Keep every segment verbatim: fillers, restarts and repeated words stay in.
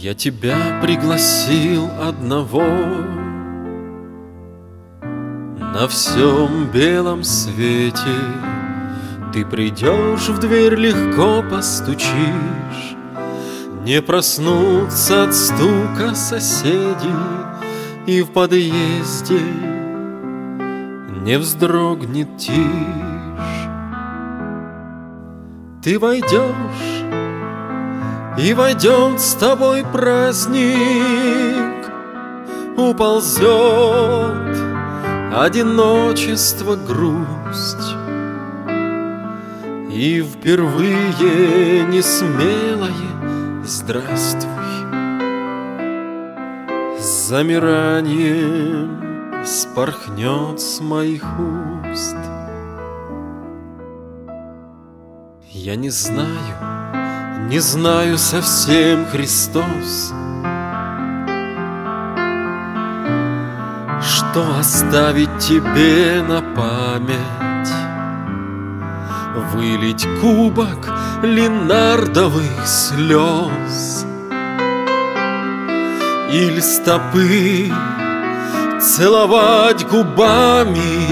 Я тебя пригласил одного на всем белом свете. Ты придешь в дверь, легко постучишь, не проснутся от стука соседи, и в подъезде не вздрогнет тишь. Ты войдешь, и войдет с тобой праздник, уползет одиночество, грусть, и впервые несмелое «Здравствуй» с замиранием спорхнет с моих уст. Я не знаю, не знаю совсем, Христос, что оставить тебе на память. Вылить кубок линардовых слез или стопы целовать губами.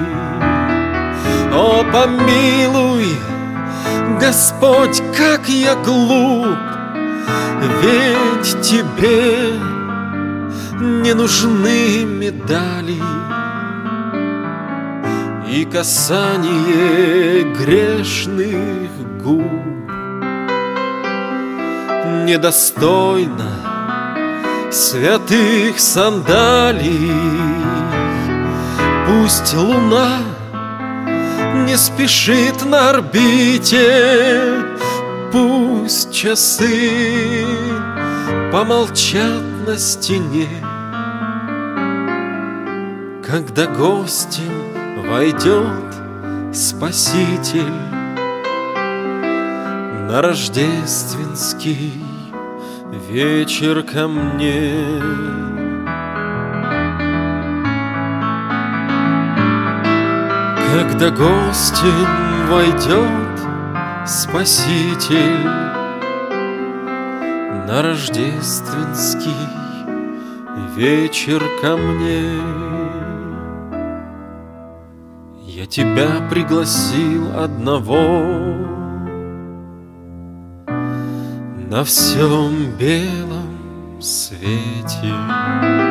О, помилуй, Господь, как я глуп, ведь тебе не нужны медали и касание грешных губ. Недостойно святых сандалий. Пусть луна не спешит на орбите, пусть часы помолчат на стене, когда гостем войдет Спаситель на рождественский вечер ко мне. Когда гостем войдет Спаситель на рождественский вечер ко мне. Я тебя пригласил одного на всем белом свете.